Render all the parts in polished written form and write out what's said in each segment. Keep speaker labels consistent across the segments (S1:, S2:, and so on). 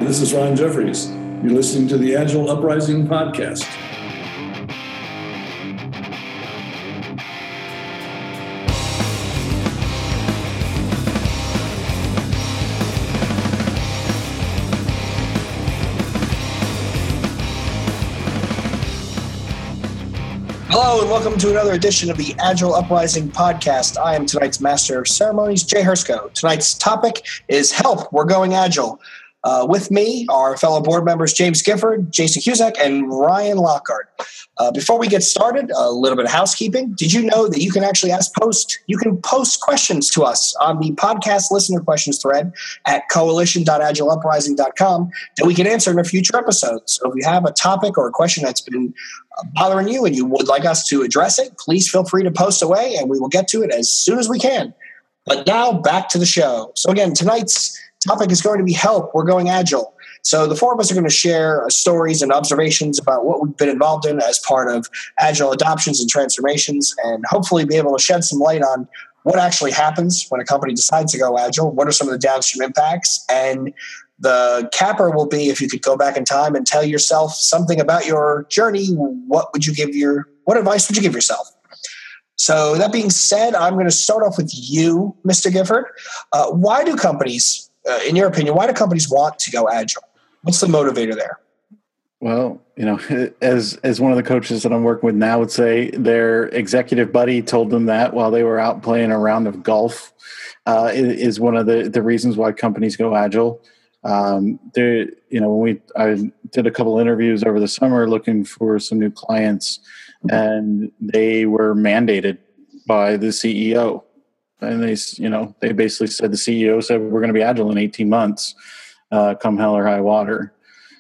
S1: This is Ron Jeffries. You're listening to the Agile Uprising podcast.
S2: Hello and welcome to another edition of the Agile Uprising podcast. I am tonight's Master of Ceremonies, Jay Hersko. Tonight's topic is Help, We're Going Agile. With me are fellow board members James Gifford, Jason Cusack, and Ryan Lockhart. Before we get started, a little bit of housekeeping. Did you know that you can actually post questions to us on the podcast listener questions thread at coalition.agileuprising.com that we can answer in a future episode. So if you have a topic or a question that's been bothering you and you would like us to address it, please feel free to post away and we will get to it as soon as we can. But now back to the show. So again, tonight's topic is going to be Help, We're Going Agile. So the four of us are going to share stories and observations about what we've been involved in as part of Agile adoptions and transformations, and hopefully be able to shed some light on what actually happens when a company decides to go Agile, what are some of the downstream impacts, and the capper will be if you could go back in time and tell yourself something about your journey, what advice would you give yourself? So that being said, I'm going to start off with you, Mr. Gifford. Why do companies, in your opinion, want to go Agile? What's the motivator there?
S3: Well, as one of the coaches that I'm working with now would say, their executive buddy told them that while they were out playing a round of golf. Is one of the reasons why companies go Agile. I did a couple interviews over the summer looking for some new clients, and they were mandated by the CEO. And they basically said, the CEO said, we're going to be Agile in 18 months, come hell or high water.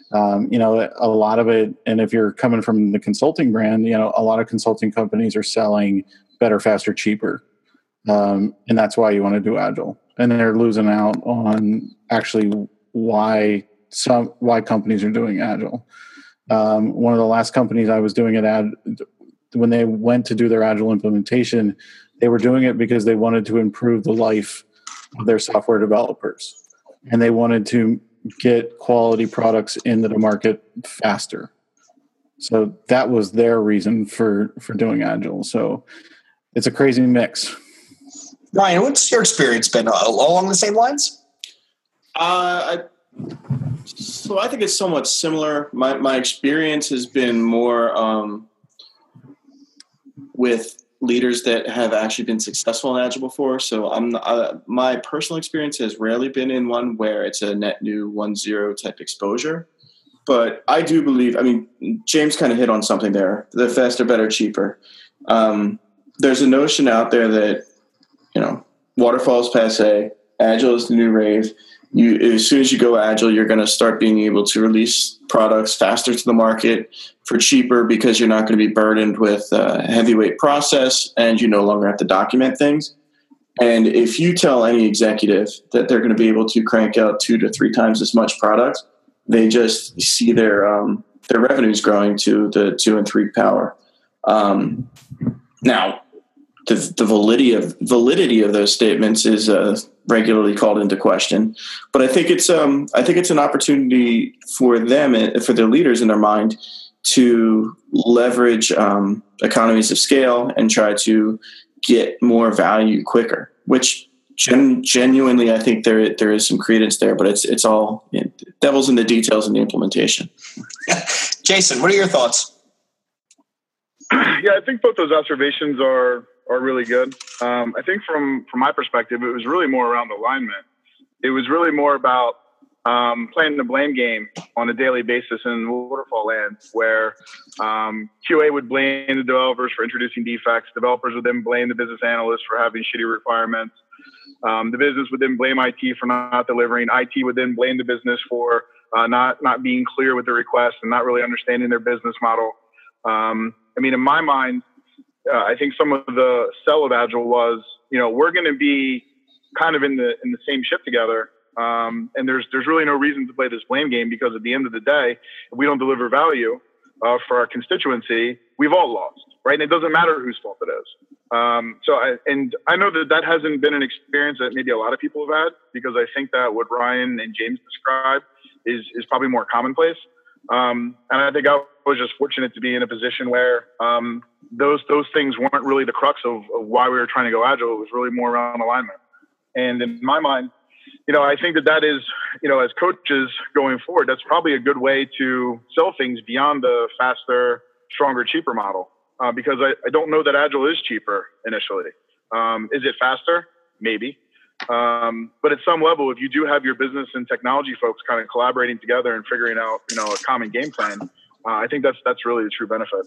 S3: A lot of it, and if you're coming from the consulting brand, a lot of consulting companies are selling better, faster, cheaper. And that's why you want to do Agile. And they're losing out on actually why companies are doing Agile. One of the last companies I was doing when they went to do their Agile implementation, they were doing it because they wanted to improve the life of their software developers. And they wanted to get quality products into the market faster. So that was their reason for doing Agile. So it's a crazy mix.
S2: Ryan, what's your experience been along the same lines?
S4: So I think it's somewhat similar. My experience has been more with leaders that have actually been successful in Agile before. So my personal experience has rarely been in one where it's a net new 1.0 type exposure. But I do believe, James kind of hit on something there, the faster, better, cheaper. There's a notion out there that, waterfall's passe, Agile is the new rave. As soon as you go Agile, you're going to start being able to release products faster to the market for cheaper because you're not going to be burdened with a heavyweight process and you no longer have to document things. And if you tell any executive that they're going to be able to crank out 2 to 3 times as much product, they just see their revenues growing to the 2 and 3 power. Now, the validity of those statements is regularly called into question, but I think it's an opportunity for them, for their leaders in their mind, to leverage economies of scale and try to get more value quicker. Which genuinely, I think there is some credence there, but it's all devil's in the details in the implementation.
S2: Jason, what are your thoughts?
S5: Yeah, I think both those observations are really good. I think from my perspective, it was really more around alignment. It was really more about playing the blame game on a daily basis in waterfall land, where QA would blame the developers for introducing defects. Developers would then blame the business analysts for having shitty requirements. The business would then blame IT for not delivering. IT would then blame the business for not being clear with the request and not really understanding their business model. In my mind, I think some of the sell of Agile was, we're going to be kind of in the same ship together. And there's really no reason to play this blame game, because at the end of the day, if we don't deliver value for our constituency, we've all lost, right? And it doesn't matter whose fault it is. I know that hasn't been an experience that maybe a lot of people have had, because I think that what Ryan and James described is probably more commonplace. And I think I was just fortunate to be in a position where those things weren't really the crux of why we were trying to go agile. It was really more around alignment. And in my mind, I think that is, as coaches going forward, that's probably a good way to sell things beyond the faster, stronger, cheaper model. Because I don't know that agile is cheaper initially. Is it faster? Maybe. But at some level, if you do have your business and technology folks kind of collaborating together and figuring out, a common game plan, I think that's really the true benefit.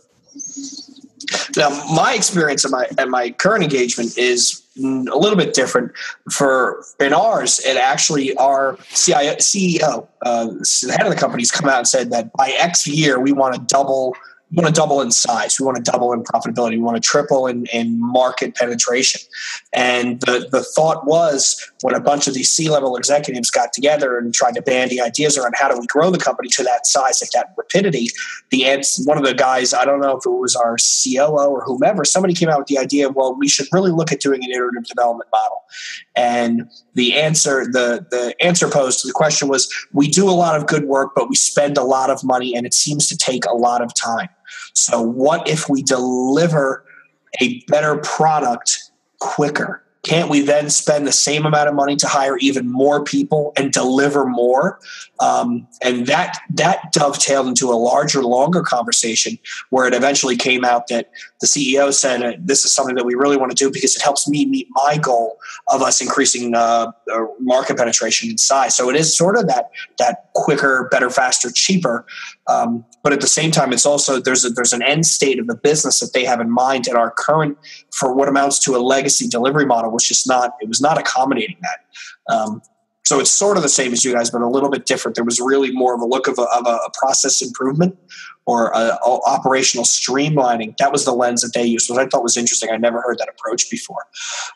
S2: Now, my experience at my current engagement is a little bit different. In ours, it actually our CEO, the head of the company's come out and said that by X year we want to double. We want to double in size. We want to double in profitability. We want to triple in market penetration. And the thought was, when a bunch of these C-level executives got together and tried to bandy ideas around how do we grow the company to that size at that rapidity, one of the guys, I don't know if it was our COO or whomever, somebody came out with the idea of, well, we should really look at doing an iterative development model. And the answer posed to the question was, we do a lot of good work, but we spend a lot of money and it seems to take a lot of time. So what if we deliver a better product quicker? Can't we then spend the same amount of money to hire even more people and deliver more? And that dovetailed into a larger, longer conversation where it eventually came out that the CEO said, this is something that we really want to do because it helps me meet my goal of us increasing market penetration in size. So it is sort of that quicker, better, faster, cheaper. But at the same time, it's also there's an end state of the business that they have in mind at our current, for what amounts to a legacy delivery model, which is not accommodating that. So it's sort of the same as you guys, but a little bit different. There was really more of a look of a process improvement or a operational streamlining. That was the lens that they used, which I thought was interesting. I never heard that approach before.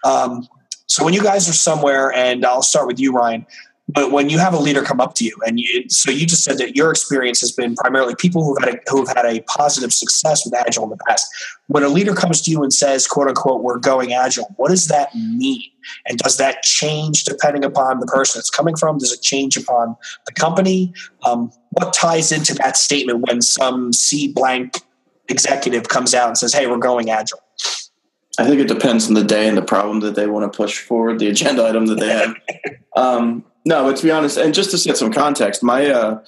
S2: So when you guys are somewhere, and I'll start with you, Ryan, but when you have a leader come up to you, so you just said that your experience has been primarily people who've had a positive success with Agile in the past. When a leader comes to you and says, quote unquote, we're going Agile, what does that mean? And does that change depending upon the person it's coming from? Does it change upon the company? What ties into that statement when some C blank executive comes out and says, hey, we're going Agile?
S4: I think it depends on the day and the problem that they want to push forward, the agenda item that they have. No, but to be honest, and just to set some context, I'm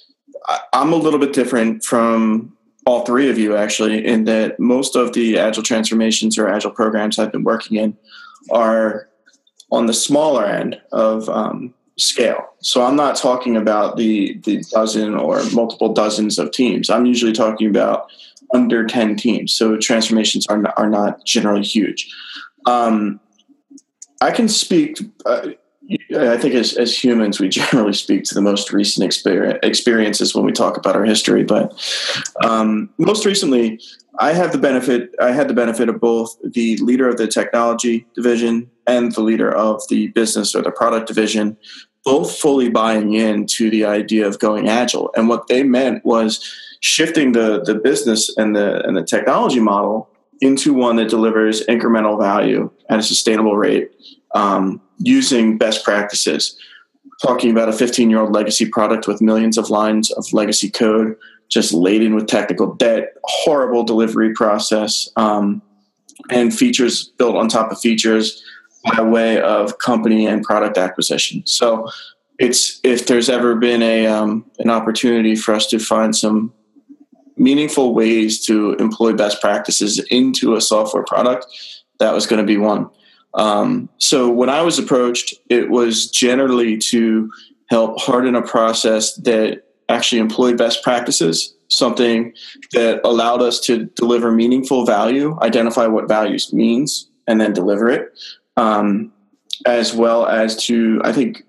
S4: a little bit different from all three of you, actually, in that most of the Agile transformations or Agile programs I've been working in are on the smaller end of scale. So I'm not talking about the dozen or multiple dozens of teams. I'm usually talking about under 10 teams. So transformations are not generally huge. I can speak... I think as humans, we generally speak to the most recent experiences when we talk about our history. But most recently, I had the benefit of both the leader of the technology division and the leader of the business or the product division, both fully buying into the idea of going Agile. And what they meant was shifting the business and the technology model into one that delivers incremental value at a sustainable rate. Using best practices, talking about a 15-year-old legacy product with millions of lines of legacy code, just laden with technical debt, horrible delivery process, and features built on top of features by way of company and product acquisition. So if there's ever been an opportunity for us to find some meaningful ways to employ best practices into a software product, that was going to be one. So when I was approached, it was generally to help harden a process that actually employed best practices, something that allowed us to deliver meaningful value, identify what values means, and then deliver it, as well as to, I think,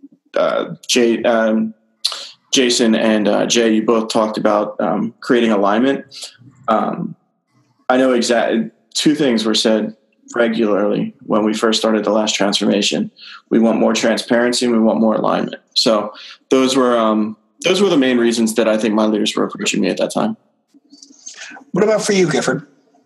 S4: Jason and Jay, you both talked about creating alignment. I know exactly two things were said regularly when we first started the last transformation. We want more transparency and we want more alignment. So those were the main reasons that I think my leaders were approaching me at that time.
S2: What about for you, Gifford?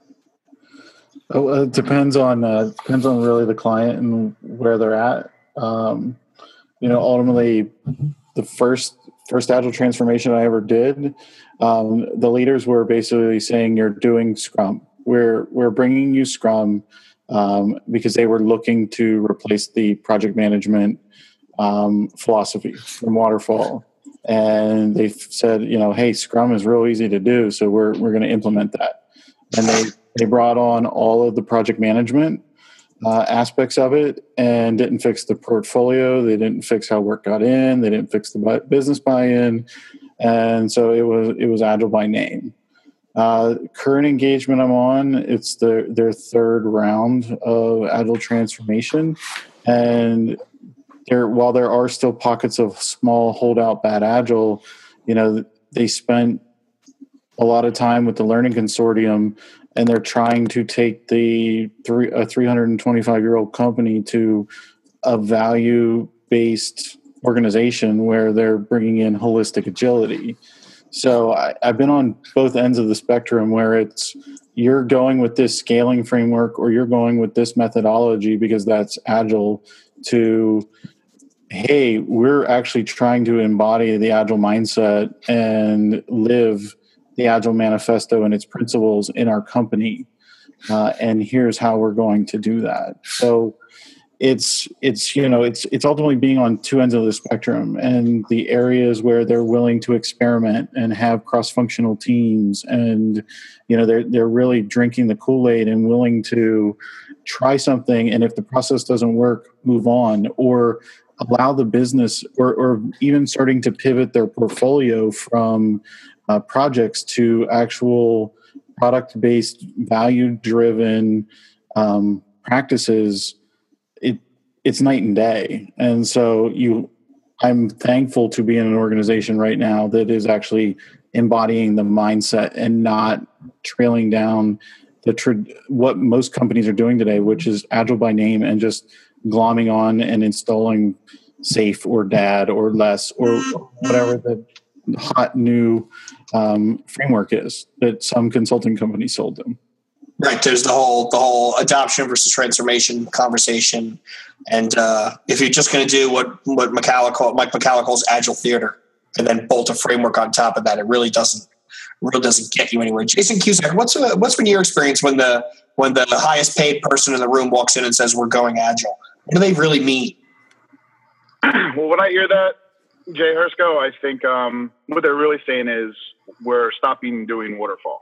S3: It depends on really the client and where they're at. Ultimately, the first first Agile transformation I ever did, the leaders were basically saying, "You're doing Scrum. We're bringing you Scrum," because they were looking to replace the project management philosophy from Waterfall. And they said, hey, Scrum is real easy to do, so we're going to implement that. And they brought on all of the project management aspects of it and didn't fix the portfolio. They didn't fix how work got in. They didn't fix the business buy-in. And so it was Agile by name. Current engagement I'm on, it's their third round of Agile transformation. And while there are still pockets of small holdout bad Agile, they spent a lot of time with the Learning Consortium, and they're trying to take a 325-year-old company to a value-based organization where they're bringing in holistic agility. So I've been on both ends of the spectrum where it's you're going with this scaling framework or you're going with this methodology because that's Agile, to hey, we're actually trying to embody the Agile mindset and live the Agile Manifesto and its principles in our company. And here's how we're going to do that. So it's ultimately being on two ends of the spectrum, and the areas where they're willing to experiment and have cross-functional teams, and they're really drinking the Kool-Aid and willing to try something, and if the process doesn't work, move on, or allow the business, or even starting to pivot their portfolio from projects to actual product-based, value-driven practices. It's night and day. And so I'm thankful to be in an organization right now that is actually embodying the mindset and not trailing down what most companies are doing today, which is Agile by name and just glomming on and installing SAFe or DAD or less or whatever the hot new framework is that some consulting companies sold them.
S2: Right. There's the whole adoption versus transformation conversation. And if you're just going to do what Mike McCalla calls Agile theater and then bolt a framework on top of that, it really doesn't get you anywhere. Jason Cusack, what's been your experience when the highest paid person in the room walks in and says we're going Agile? What do they really mean?
S5: Well, when I hear that, Jay Hersko, I think what they're really saying is we're stopping doing waterfall.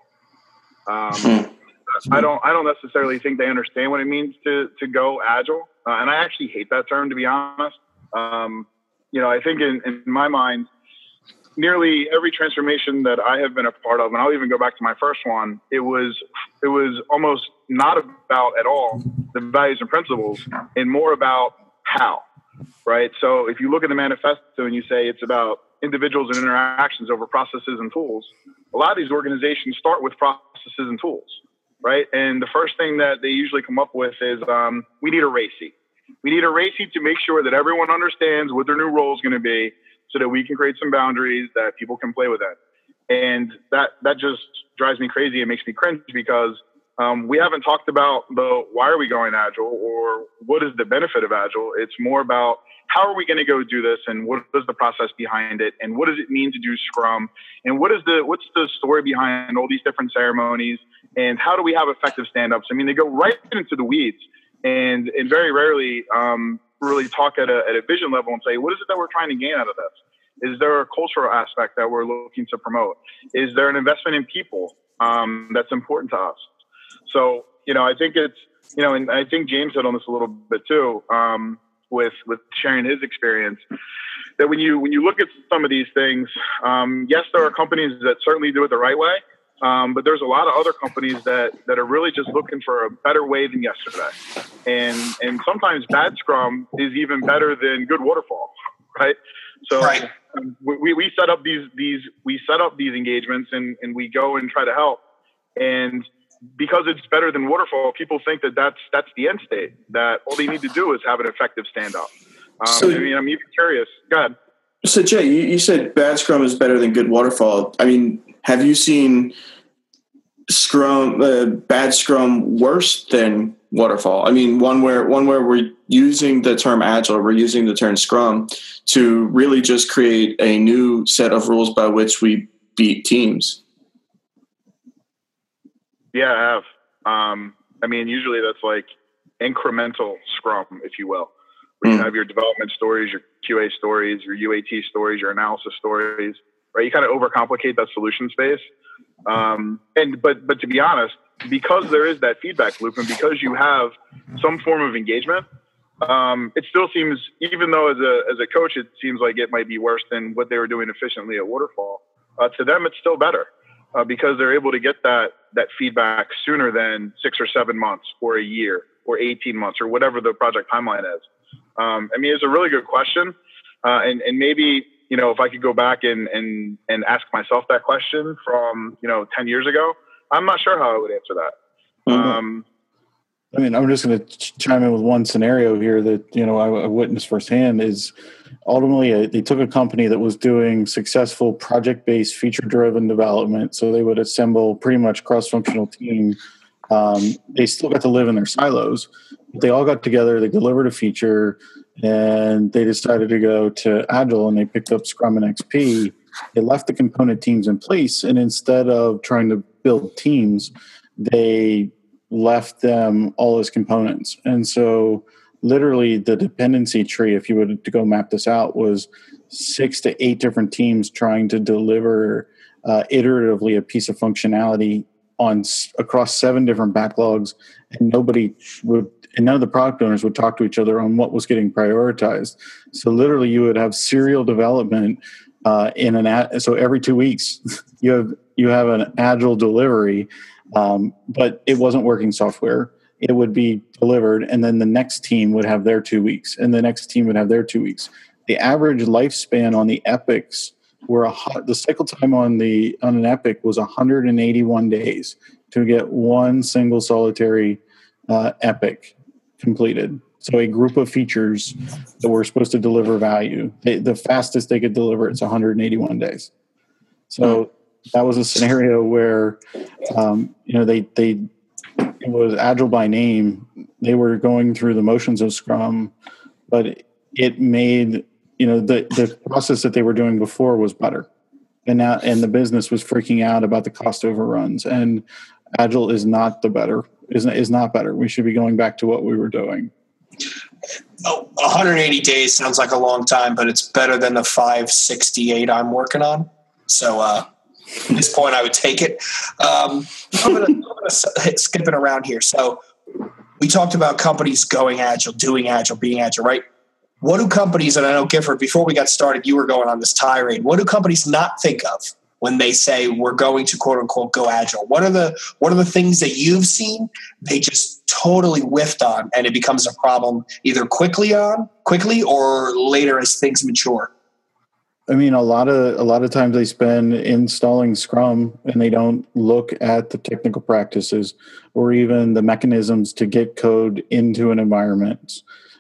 S5: I don't necessarily think they understand what it means to go Agile, and I actually hate that term, to be honest. I think in my mind, nearly every transformation that I have been a part of, and I'll even go back to my first one, it was almost not about at all the values and principles, and more about how, right? So if you look at the manifesto and you say it's about individuals and interactions over processes and tools, a lot of these organizations start with processes and tools, right? And the first thing that they usually come up with is we need a RACI. We need a RACI to make sure that everyone understands what their new role is going to be, so that we can create some boundaries that people can play with it. And that just drives me crazy. It makes me cringe because we haven't talked about why are we going Agile or what is the benefit of Agile. It's more about how are we going to go do this, and what is the process behind it, and what does it mean to do Scrum, and what's the story behind all these different ceremonies, and how do we have effective stand-ups? I mean, they go right into the weeds and very rarely really talk at a vision level and say, what is it that we're trying to gain out of this? Is there a cultural aspect that we're looking to promote? Is there an investment in people that's important to us? So, I think it's, and I think James hit on this a little bit too, with sharing his experience, that when you look at some of these things, yes, there are companies that certainly do it the right way. But there's a lot of other companies that are really just looking for a better way than yesterday. And sometimes bad Scrum is even better than good waterfall, right? So
S2: right.
S5: We set up these engagements and we go and try to help. And because it's better than waterfall, people think that that's the end state, that all they need to do is have an effective stand-up. I'm even curious. Go ahead.
S4: So Jay, you said bad Scrum is better than good waterfall. I mean, have you seen bad Scrum worse than waterfall? I mean, one where we're using the term agile, we're using the term Scrum to really just create a new set of rules by which we beat teams.
S5: Yeah, I have. I mean, usually that's like incremental Scrum, if you will, where you have your development stories, your QA stories, your UAT stories, your analysis stories, right? You kind of overcomplicate that solution space. But to be honest, because there is that feedback loop and because you have some form of engagement, it still seems, even though as a coach, it seems like it might be worse than what they were doing efficiently at Waterfall. To them, it's still better because they're able to get that feedback sooner than 6 or 7 months or a year or 18 months or whatever the project timeline is. I mean, it's a really good question. And maybe, you know, if I could go back and ask myself that question from, 10 years ago, I'm not sure how I would answer that.
S3: I mean, I'm just going to chime in with one scenario here that, I witnessed firsthand is ultimately they took a company that was doing successful project-based feature-driven development. So they would assemble pretty much cross-functional team. They still got to live in their silos. But they all got together, they delivered a feature, and they decided to go to Agile, and they picked up Scrum and XP. They left the component teams in place, and instead of trying to build teams, they left them all as components. And so literally the dependency tree, if you were to go map this out, was 6 to 8 different teams trying to deliver iteratively a piece of functionality across 7 different backlogs, and none of the product owners would talk to each other on what was getting prioritized. So literally you would have serial development so every 2 weeks you have an Agile delivery, but it wasn't working software. It would be delivered, and then the next team would have their 2 weeks, and the next team would have their 2 weeks. The average lifespan on the epics the cycle time on an epic was 181 days to get one single solitary epic completed. So a group of features that were supposed to deliver value, the fastest they could deliver it's 181 days. So that was a scenario where it was Agile by name. They were going through the motions of Scrum, but it made the process that they were doing before was better, and the business was freaking out about the cost overruns. And Agile is not better. We should be going back to what we were doing.
S2: 180 days sounds like a long time, but it's better than the 568 I'm working on. So at this point, I would take it. I'm going to skip it around here. So we talked about companies going Agile, doing Agile, being Agile, right? What do companies, and I know Gifford, before we got started, you were going on this tirade. What do companies not think of when they say we're going to quote unquote go Agile? What are the things that you've seen they just totally whiffed on, and it becomes a problem either quickly or later as things mature?
S3: I mean, a lot of times they spend installing Scrum and they don't look at the technical practices or even the mechanisms to get code into an environment.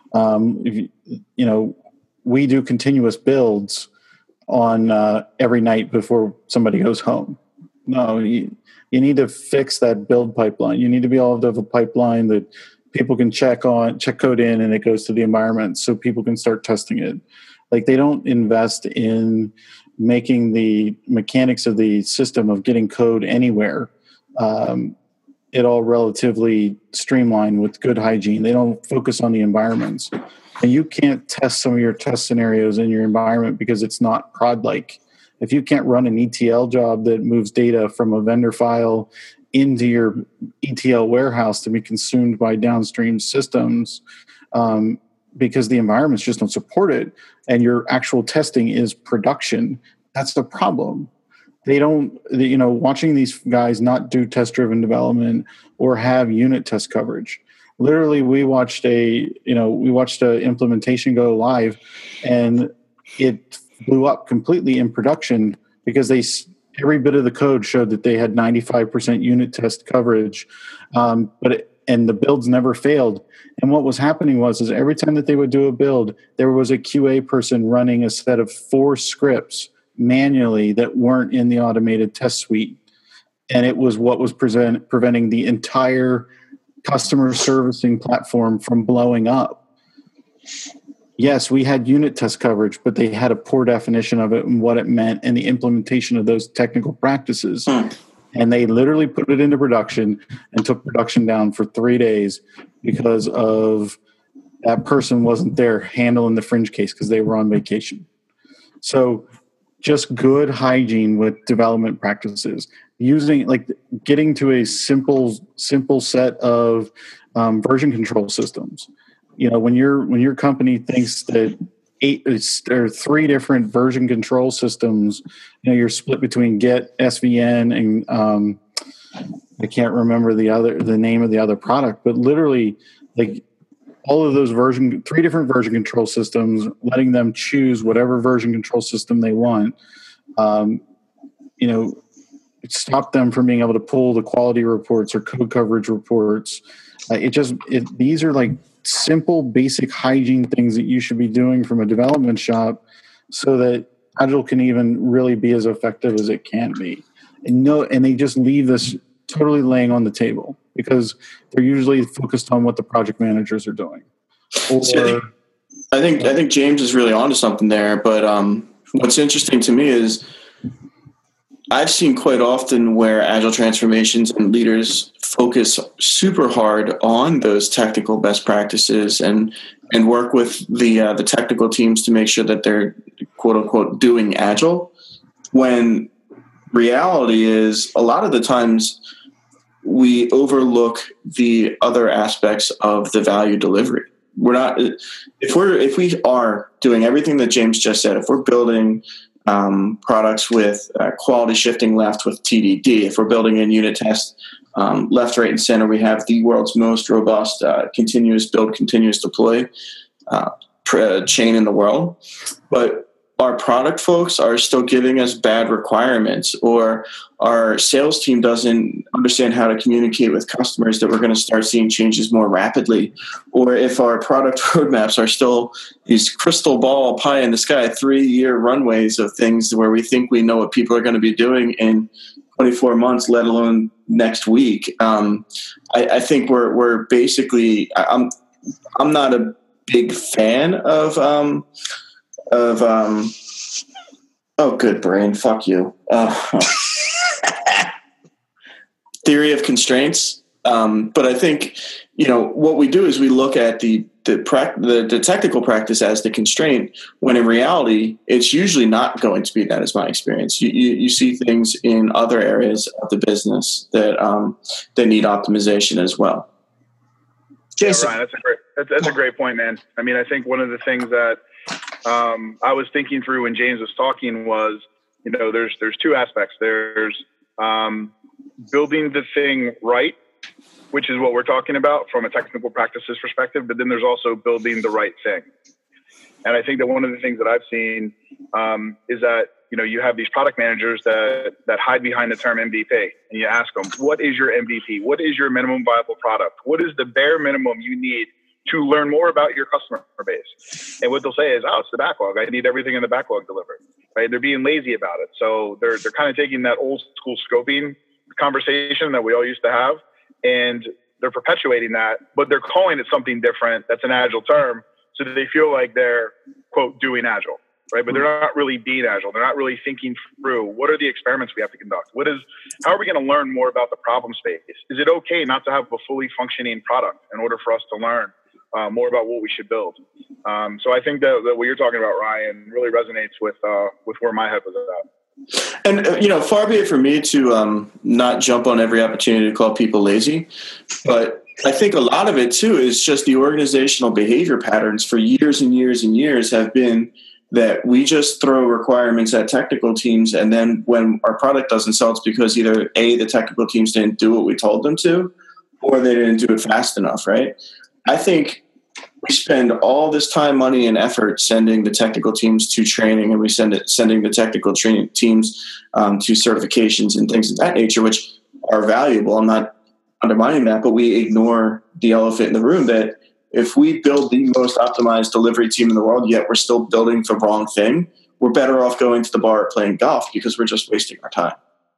S3: We do continuous builds on every night before somebody goes home. No, you need to fix that build pipeline. You need to be able to have a pipeline that people can check code in, and it goes to the environment so people can start testing it. Like, they don't invest in making the mechanics of the system of getting code anywhere it all relatively streamlined with good hygiene. They don't focus on the environments. And you can't test some of your test scenarios in your environment because it's not prod-like. If you can't run an ETL job that moves data from a vendor file into your ETL warehouse to be consumed by downstream systems, because the environments just don't support it, and your actual testing is production, that's the problem. They don't, watching these guys not do test-driven development or have unit test coverage. Literally, we watched a implementation go live, and it blew up completely in production because every bit of the code showed that they had 95% unit test coverage, and the builds never failed. And what was happening was every time that they would do a build, there was a QA person running a set of 4 scripts manually that weren't in the automated test suite. and it was what was preventing the entire customer servicing platform from blowing up. Yes, we had unit test coverage, but they had a poor definition of it and what it meant and the implementation of those technical practices. And they literally put it into production and took production down for 3 days because of that person wasn't there handling the fringe case because they were on vacation. So just good hygiene with development practices, getting to a simple set of version control systems. When your company thinks that 3 different version control systems, you're split between Git, SVN, and I can't remember the name of the other product, but literally all of those 3 different version control systems, letting them choose whatever version control system they want, stop them from being able to pull the quality reports or code coverage reports. These are simple, basic hygiene things that you should be doing from a development shop so that Agile can even really be as effective as it can be. And they just leave this totally laying on the table because they're usually focused on what the project managers are doing.
S4: I think James is really onto something there. But what's interesting to me is I've seen quite often where Agile transformations and leaders focus super hard on those technical best practices and work with the technical teams to make sure that they're quote unquote doing Agile. When reality is a lot of the times we overlook the other aspects of the value delivery. If we are doing everything that James just said, if we're building products with quality shifting left with TDD, if we're building in unit test left, right, and center, we have the world's most robust continuous build, continuous deploy chain in the world. But our product folks are still giving us bad requirements, or our sales team doesn't understand how to communicate with customers that we're going to start seeing changes more rapidly. Or if our product roadmaps are still these crystal ball pie in the sky 3-year runways of things where we think we know what people are going to be doing in 24 months, let alone next week. I think we're basically, I'm not a big fan of oh, good brain, fuck you. Theory of constraints. But I think, what we do is we look at the technical practice as the constraint, when in reality, it's usually not going to be that, is my experience. You see things in other areas of the business that need optimization as well.
S5: Jason. Yeah, Ryan, that's a great point, man. I mean, I think one of the things that I was thinking through when James was talking was, there's 2 aspects. There's building the thing right, which is what we're talking about from a technical practices perspective, but then there's also building the right thing. And I think that one of the things that I've seen is that, you have these product managers that hide behind the term MVP, and you ask them, what is your MVP? What is your minimum viable product? What is the bare minimum you need to learn more about your customer base? And what they'll say is, it's the backlog. I need everything in the backlog delivered, right? They're being lazy about it. So they're kind of taking that old school scoping conversation that we all used to have, and they're perpetuating that, but they're calling it something different. That's an Agile term. So that they feel like they're, quote, doing Agile, right? But they're not really being Agile. They're not really thinking through, what are the experiments we have to conduct? How are we going to learn more about the problem space? Is it okay not to have a fully functioning product in order for us to learn more about what we should build? So I think that what you're talking about, Ryan, really resonates with where my head was at.
S4: And, far be it from me to not jump on every opportunity to call people lazy, but I think a lot of it, too, is just the organizational behavior patterns for years and years and years have been that we just throw requirements at technical teams, and then when our product doesn't sell, it's because either A, the technical teams didn't do what we told them to, or they didn't do it fast enough, right? I think we spend all this time, money, and effort sending the technical teams to training, and we sending the technical training teams to certifications and things of that nature, which are valuable. I'm not undermining that, but we ignore the elephant in the room that if we build the most optimized delivery team in the world, yet we're still building the wrong thing, we're better off going to the bar or playing golf because we're just wasting our time.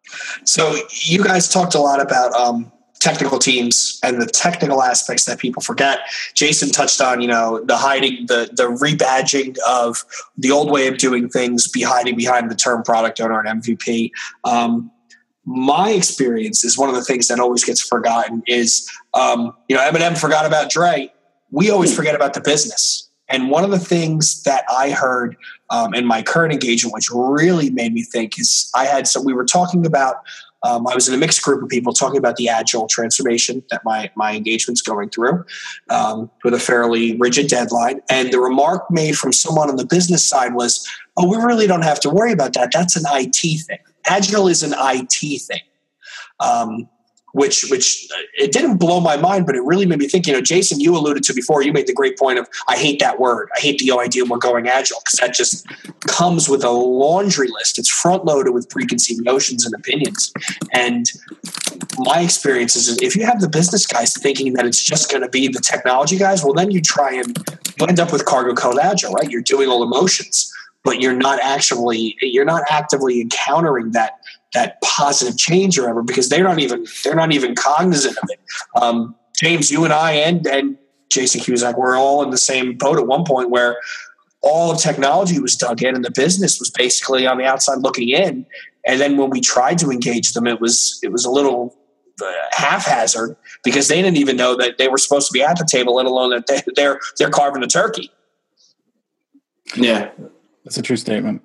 S2: So you guys talked a lot about technical teams and the technical aspects that people forget. Jason touched on, the hiding, the rebadging of the old way of doing things, hiding behind the term product owner and MVP. My experience is one of the things that always gets forgotten is, Eminem forgot about Dre. We always forget about the business. And one of the things that I heard in my current engagement, which really made me think, is we were talking about, I was in a mixed group of people talking about the agile transformation that my engagement's going through with a fairly rigid deadline. And the remark made from someone on the business side was, oh, we really don't have to worry about that. That's an IT thing. Agile is an IT thing. Which it didn't blow my mind, but it really made me think, Jason, you alluded to before, you made the great point of, I hate that word. I hate the idea we're going agile, because that just comes with a laundry list. It's front loaded with preconceived notions and opinions. And my experience is, if you have the business guys thinking that it's just going to be the technology guys, well, then you end up with Cargo Code Agile, right? You're doing all emotions, but you're not actively encountering that positive change or whatever, because they're not even cognizant of it. James, you and I and Jason Cusack were all in the same boat at one point, where all of technology was dug in and the business was basically on the outside looking in. And then when we tried to engage them, it was a little haphazard, because they didn't even know that they were supposed to be at the table, let alone that they're carving a turkey.
S3: Yeah, that's a true statement.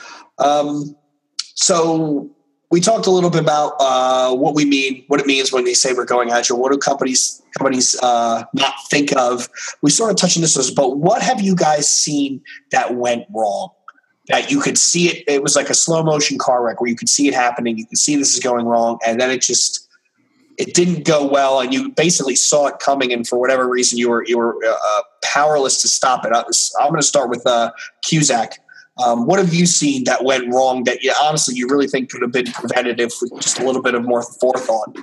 S2: So we talked a little bit about what it means when they say we're going agile. What do companies not think of? We sort of touched on this, but what have you guys seen that went wrong? That you could see it. It was like a slow motion car wreck where you could see it happening. You could see this is going wrong, and then it didn't go well, and you basically saw it coming, and for whatever reason, you were powerless to stop it. I'm going to start with Cusack. What have you seen that went wrong that honestly you really think could have been preventative with just a little bit of more forethought?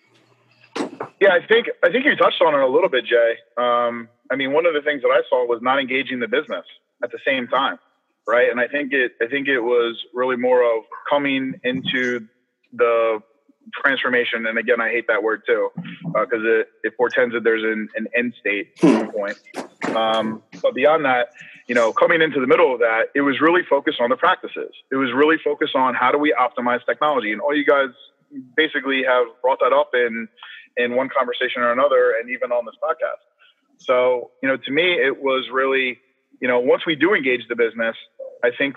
S5: Yeah, I think you touched on it a little bit, Jay. One of the things that I saw was not engaging the business at the same time, right? And I think it was really more of coming into the transformation. And again, I hate that word too, because it portends that there's an end state at some point. But beyond that, coming into the middle of that, it was really focused on the practices. It was really focused on how do we optimize technology. And all you guys basically have brought that up in one conversation or another, and even on this podcast. So, to me, it was really, once we do engage the business, I think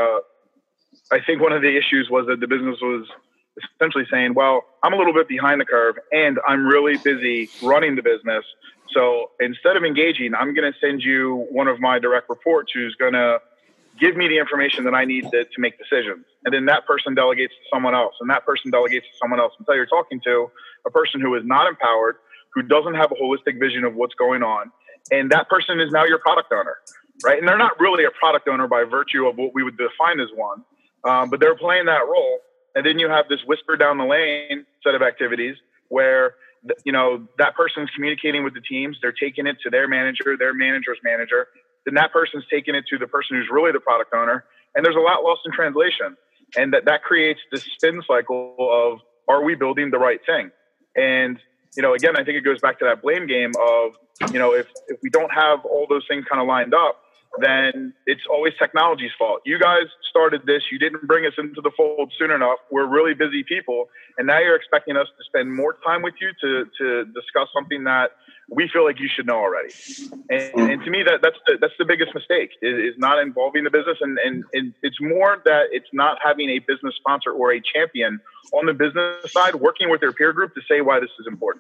S5: one of the issues was that the business was essentially saying, well, I'm a little bit behind the curve and I'm really busy running the business. So instead of engaging, I'm going to send you one of my direct reports who's going to give me the information that I need to make decisions. And then that person delegates to someone else, and that person delegates to someone else, until you're talking to a person who is not empowered, who doesn't have a holistic vision of what's going on. And that person is now your product owner, right? And they're not really a product owner by virtue of what we would define as one, but they're playing that role. And then you have this whisper down the lane set of activities where, that person's communicating with the teams. They're taking it to their manager, their manager's manager. Then that person's taking it to the person who's really the product owner. And there's a lot lost in translation. And that creates this spin cycle of, are we building the right thing? And, again, I think it goes back to that blame game of, if we don't have all those things kind of lined up, then it's always technology's fault. You guys started this. You didn't bring us into the fold soon enough. We're really busy people. And now you're expecting us to spend more time with you to discuss something that we feel like you should know already. And to me, that's the biggest mistake is not involving the business. And it's more that it's not having a business sponsor or a champion on the business side working with their peer group to say why this is important.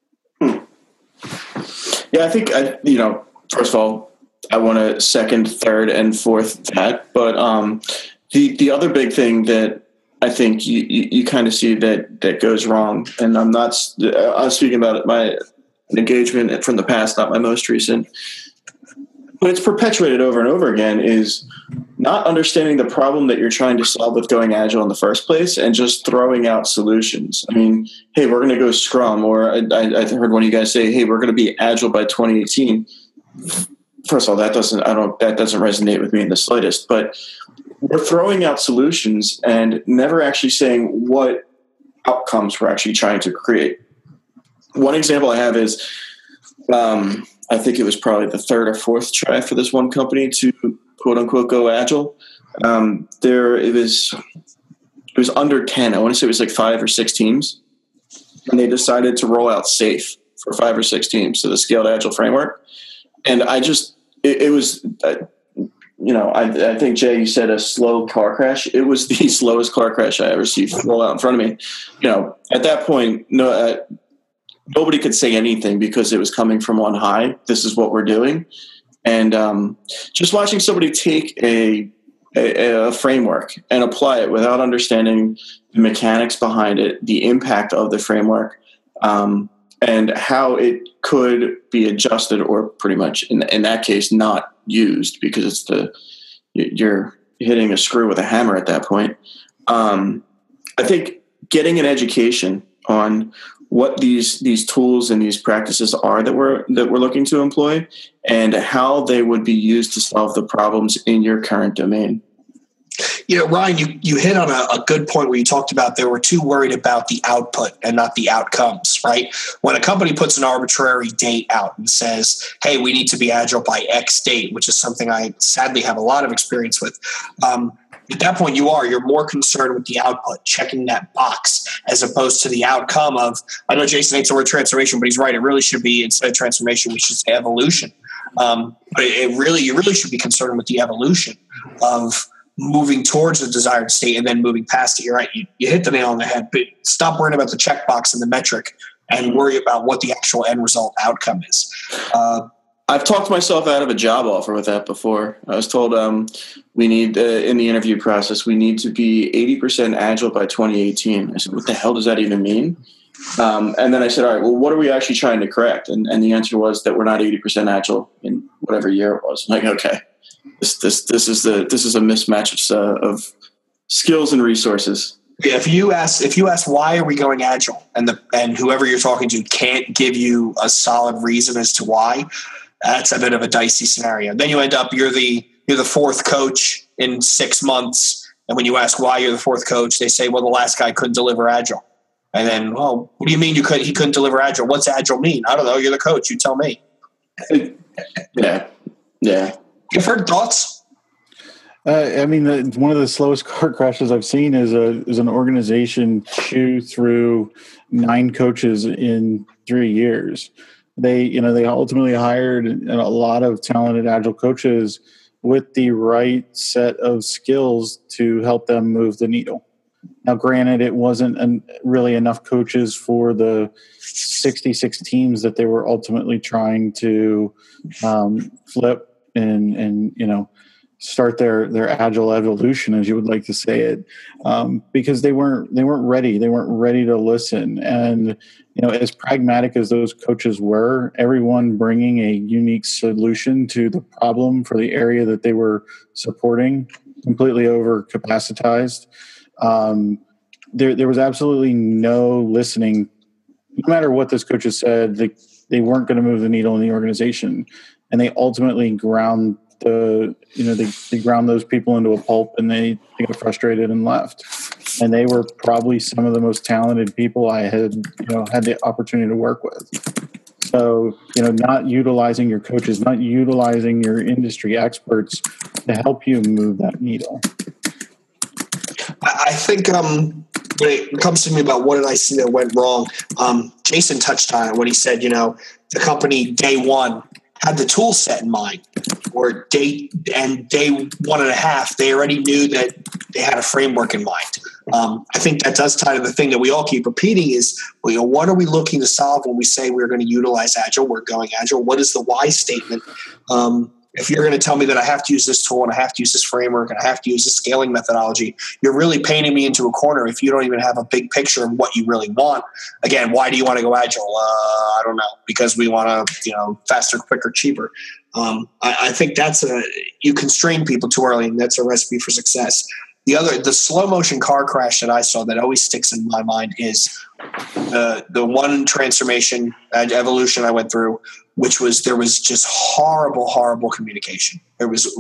S4: Yeah, I think, first of all, I want to second, third, and fourth that. But the other big thing that I think you kind of see that goes wrong, and I'm speaking about my engagement from the past, not my most recent, but it's perpetuated over and over again, is not understanding the problem that you're trying to solve with going agile in the first place and just throwing out solutions. I mean, hey, we're going to go Scrum, or I heard one of you guys say, hey, we're going to be agile by 2018. First of all, that doesn't resonate with me in the slightest, but we're throwing out solutions and never actually saying what outcomes we're actually trying to create. One example I have is, I think it was probably the third or fourth try for this one company to quote unquote go agile. It was under 10. I want to say it was like 5 or 6 teams, and they decided to roll out SAFe for 5 or 6 teams. So the Scaled Agile framework. And I think, Jay, you said a slow car crash. It was the slowest car crash I ever seen roll out in front of me. At that point, nobody could say anything because it was coming from on high. This is what we're doing. And just watching somebody take a framework and apply it without understanding the mechanics behind it, the impact of the framework, and how it could be adjusted or pretty much in that case not used because you're hitting a screw with a hammer at that point. I think getting an education on what these tools and these practices are that we're looking to employ and how they would be used to solve the problems in your current domain.
S2: Ryan, you hit on a good point where you talked about they were too worried about the output and not the outcomes, right? When a company puts an arbitrary date out and says, hey, we need to be agile by X date, which is something I sadly have a lot of experience with. At that point, you're more concerned with the output, checking that box, as opposed to the outcome of, I know Jason hates the word transformation, but he's right. It really should be, instead of transformation, we should say evolution. But you really should be concerned with the evolution of moving towards the desired state and then moving past it. You're right. You hit the nail on the head, but stop worrying about the checkbox and the metric and worry about what the actual end result outcome is.
S4: I've talked myself out of a job offer with that before. I was told we need, in the interview process, we need to be 80% agile by 2018. I said, what the hell does that even mean? And then I said, all right, well, what are we actually trying to correct? And the answer was that we're not 80% agile in whatever year it was. I'm like, okay, this is a mismatch of skills and resources.
S2: Yeah, if you ask why are we going agile, and whoever you're talking to can't give you a solid reason as to why, that's a bit of a dicey scenario. Then you end up you're the fourth coach in 6 months, and when you ask why you're the fourth coach, they say, well, the last guy couldn't deliver agile. And then, well, what do you mean he couldn't deliver agile? What's agile mean? I don't know. You're the coach. You tell me.
S4: Yeah.
S2: You've heard thoughts?
S3: One of the slowest car crashes I've seen is an organization chew through 9 coaches in 3 years. They ultimately hired a lot of talented agile coaches with the right set of skills to help them move the needle. Now, granted, it wasn't really enough coaches for the 66 teams that they were ultimately trying to flip and start their agile evolution, as you would like to say it, because they weren't ready. They weren't ready to listen. And as pragmatic as those coaches were, everyone bringing a unique solution to the problem for the area that they were supporting, completely overcapacitized. There was absolutely no listening. No matter what those coaches said, they weren't going to move the needle in the organization, and they ultimately ground they ground those people into a pulp, and they got frustrated and left. And they were probably some of the most talented people I had the opportunity to work with. So, not utilizing your coaches, not utilizing your industry experts to help you move that needle.
S2: I think when it comes to me about what did I see that went wrong, Jason touched on it when he said, the company day one had the tool set in mind, or day 1.5, they already knew that they had a framework in mind. I think that does tie to the thing that we all keep repeating is, what are we looking to solve when we say we're going to utilize Agile, we're going Agile? What is the why statement? If you're going to tell me that I have to use this tool and I have to use this framework and I have to use this scaling methodology, you're really painting me into a corner if you don't even have a big picture of what you really want. Again, why do you want to go Agile? I don't know. Because we want to, faster, quicker, cheaper. I think you constrain people too early, and that's a recipe for success. The slow motion car crash that I saw that always sticks in my mind is the one transformation evolution I went through, which was there was just horrible communication. There was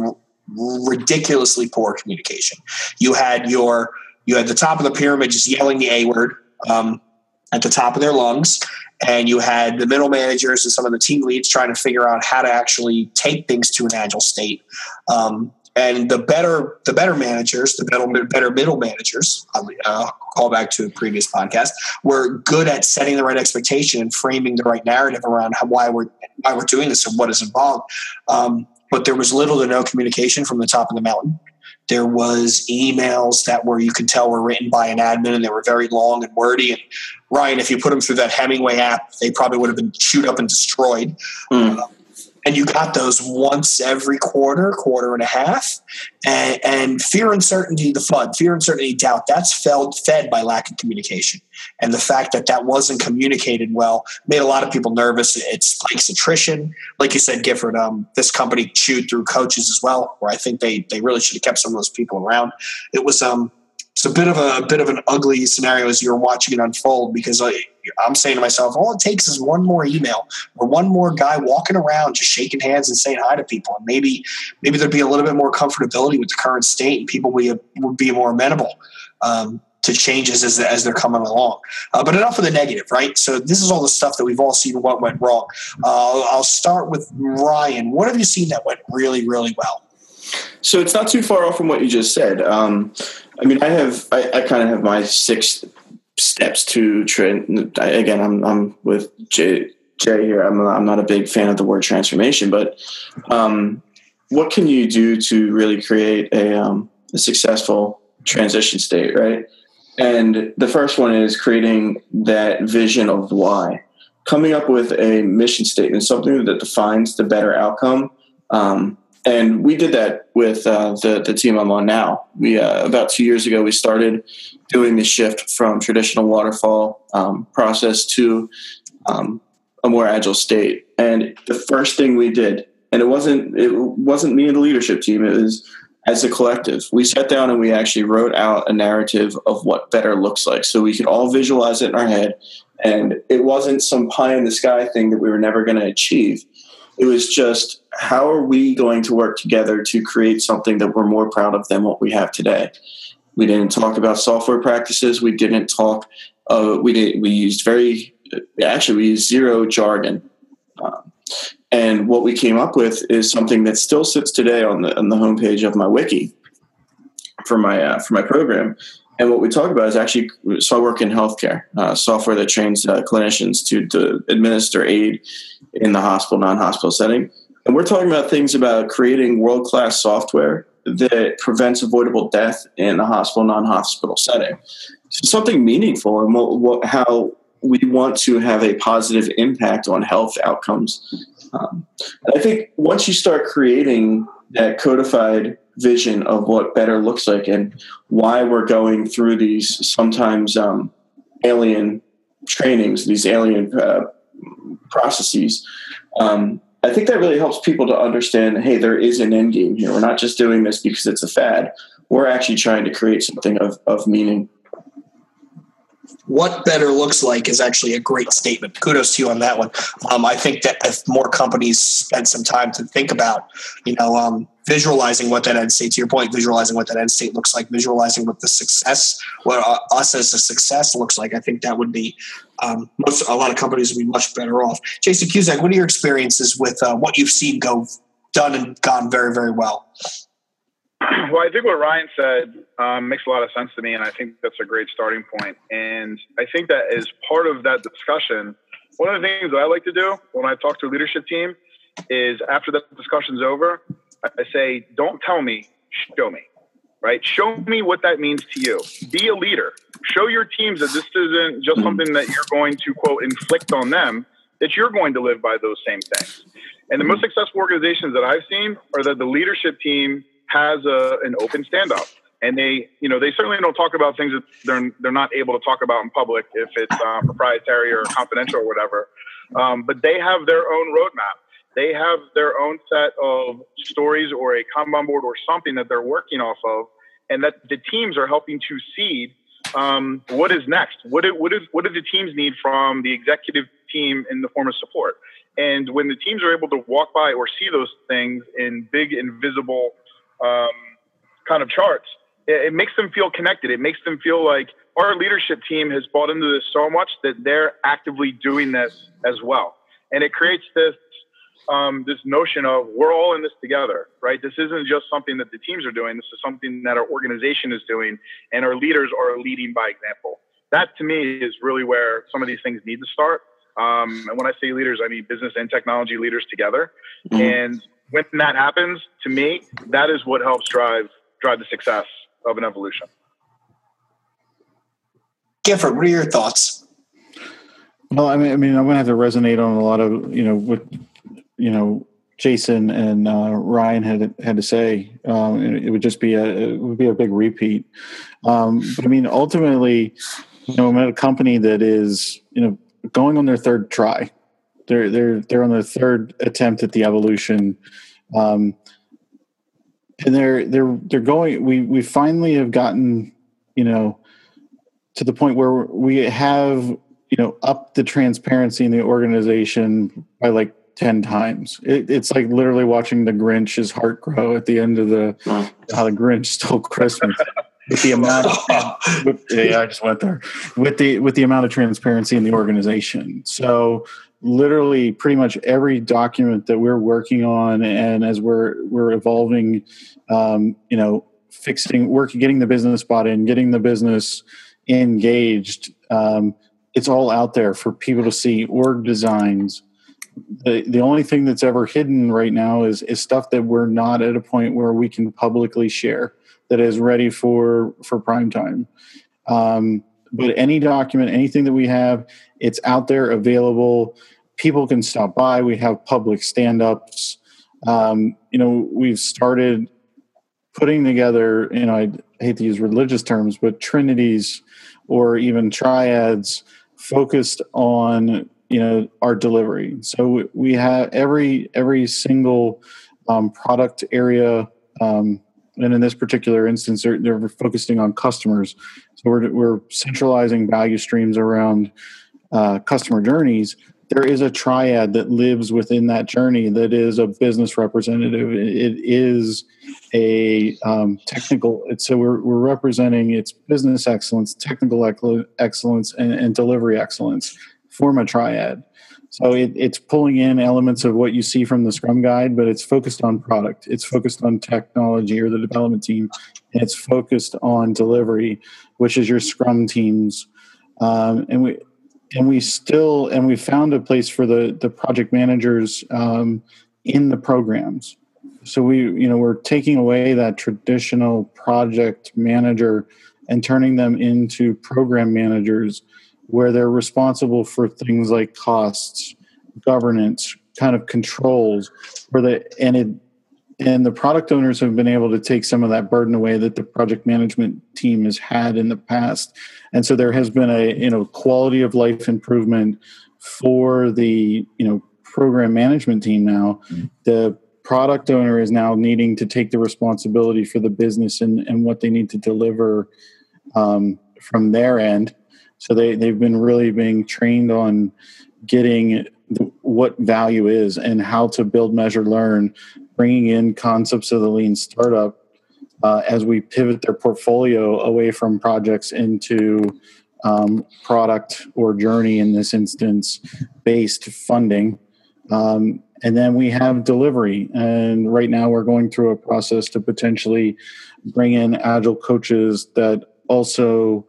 S2: ridiculously poor communication. You had the top of the pyramid just yelling the A word, at the top of their lungs. And you had the middle managers and some of the team leads trying to figure out how to actually take things to an agile state. And the better managers, the better middle managers, I'll call back to a previous podcast, were good at setting the right expectation and framing the right narrative around why we're doing this and what is involved. But there was little to no communication from the top of the mountain. There was emails that you could tell were written by an admin, and they were very long and wordy. And Ryan, if you put them through that Hemingway app, they probably would have been chewed up and destroyed. And you got those once every quarter and a half. And fear, uncertainty, fear, uncertainty, doubt, that's fed by lack of communication. And the fact that wasn't communicated well made a lot of people nervous. It spikes attrition. Like you said, Gifford, this company chewed through coaches as well, where I think they really should have kept some of those people around. It was it's a bit of an ugly scenario as you're watching it unfold, because I'm saying to myself, all it takes is one more email or one more guy walking around just shaking hands and saying hi to people. And maybe there'd be a little bit more comfortability with the current state, and people would be more amenable to changes as they're coming along. But enough of the negative, right? So this is all the stuff that we've all seen what went wrong. I'll start with Ryan. What have you seen that went really, really well?
S4: So it's not too far off from what you just said. I mean, I kind of have my 6 steps to again, I'm with Jay here. I'm not a big fan of the word transformation, but what can you do to really create a successful transition state, right? And the first one is creating that vision of why, coming up with a mission statement, something that defines the better outcome. And we did that with the team I'm on now. We about 2 years ago, we started doing the shift from traditional waterfall process to a more agile state. And the first thing we did, and it wasn't me and the leadership team, it was as a collective. We sat down and we actually wrote out a narrative of what better looks like, so we could all visualize it in our head. And it wasn't some pie in the sky thing that we were never going to achieve. It was just, how are we going to work together to create something that we're more proud of than what we have today? We didn't talk about software practices. We didn't talk. We used zero jargon. And what we came up with is something that still sits today on the homepage of my wiki for my program. And what we talk about is actually, so I work in healthcare, software that trains clinicians to administer aid in the hospital, non-hospital setting. And we're talking about things about creating world-class software that prevents avoidable death in the hospital, non-hospital setting. So something meaningful, and how we want to have a positive impact on health outcomes. And I think once you start creating that codified vision of what better looks like and why we're going through these sometimes alien trainings, these alien processes, I think that really helps people to understand, hey, there is an end game here. We're not just doing this because it's a fad. We're actually trying to create something of meaning.
S2: What better looks like is actually a great statement. Kudos to you on that one. I think that if more companies spend some time to think about, visualizing what that end state, to your point, visualizing what that end state looks like, visualizing what the success, what us as a success looks like, I think that would be, a lot of companies would be much better off. Jason Cusack, what are your experiences with what you've seen done and gone very, very well?
S5: Well, I think what Ryan said makes a lot of sense to me, and I think that's a great starting point. And I think that as part of that discussion, one of the things that I like to do when I talk to a leadership team is, after the discussion's over, I say, don't tell me, show me, right? Show me what that means to you. Be a leader. Show your teams that this isn't just something that you're going to, quote, inflict on them, that you're going to live by those same things. And the most successful organizations that I've seen are that the leadership team has an open standoff, and they certainly don't talk about things that they're not able to talk about in public if it's proprietary or confidential or whatever. But they have their own roadmap. They have their own set of stories or a Kanban board or something that they're working off of, and that the teams are helping to seed what is next. What do the teams need from the executive team in the form of support? And when the teams are able to walk by or see those things in big, invisible kind of charts, it makes them feel connected. It makes them feel like our leadership team has bought into this so much that they're actively doing this as well. And it creates this notion of we're all in this together, right? This isn't just something that the teams are doing. This is something that our organization is doing, and our leaders are leading by example. That to me is really where some of these things need to start. And when I say leaders, I mean business and technology leaders together. Mm-hmm. And when that happens, to me, that is what helps drive the success of an evolution.
S2: Gifford, what are your thoughts?
S3: Well, I mean, I'm going to have to resonate on a lot of, what, Jason and Ryan had to say. It would just be a big repeat. But I mean, ultimately, I'm at a company that is, going on their third try. They're on their third attempt at the evolution. And they're going, we finally have gotten, to the point where we have, upped the transparency in the organization by like 10 times. It's like literally watching the Grinch's heart grow at the end of how the Grinch stole Christmas. With the amount I just went there. With the amount of transparency in the organization. So literally pretty much every document that we're working on, and as we're evolving, getting the business bought in, getting the business engaged, it's all out there for people to see. Org designs. The only thing that's ever hidden right now is stuff that we're not at a point where we can publicly share, that is ready for prime time. But any document, anything that we have, it's out there, available. People can stop by. We have public stand-ups. We've started putting together, I hate to use religious terms, but trinities or even triads focused on, our delivery. So we have every single product area, and in this particular instance, they're focusing on customers. So we're centralizing value streams around customer journeys. There is a triad that lives within that journey that is a business representative. It is a technical. So we're representing its business excellence, technical excellence, and delivery excellence. Form a triad. So it's pulling in elements of what you see from the Scrum Guide, but it's focused on product. It's focused on technology or the development team, and it's focused on delivery, which is your Scrum teams. And we found a place for the project managers in the programs. So we're taking away that traditional project manager and turning them into program managers, where they're responsible for things like costs, governance, kind of controls, and the product owners have been able to take some of that burden away that the project management team has had in the past. And so there has been a quality of life improvement for the program management team now. The product owner is now needing to take the responsibility for the business and what they need to deliver from their end. So they've been really being trained on getting what value is and how to build, measure, learn, bringing in concepts of the lean startup as we pivot their portfolio away from projects into product or journey, in this instance, based funding. And then we have delivery. And right now we're going through a process to potentially bring in agile coaches that also,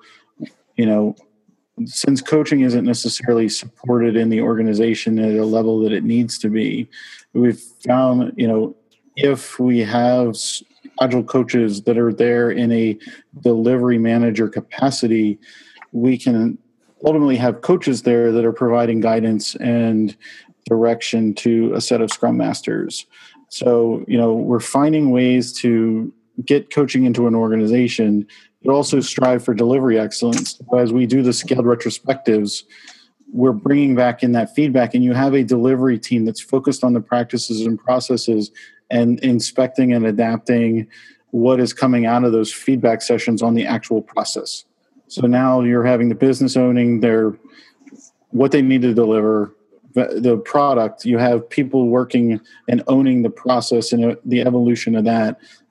S3: since coaching isn't necessarily supported in the organization at a level that it needs to be, we've found, if we have agile coaches that are there in a delivery manager capacity, we can ultimately have coaches there that are providing guidance and direction to a set of Scrum Masters. So, we're finding ways to get coaching into an organization, but also strive for delivery excellence. As we do the scaled retrospectives, we're bringing back in that feedback, and you have a delivery team that's focused on the practices and processes and inspecting and adapting what is coming out of those feedback sessions on the actual process. So now you're having the business owning what they need to deliver, the product. You have people working and owning the process and the evolution of that.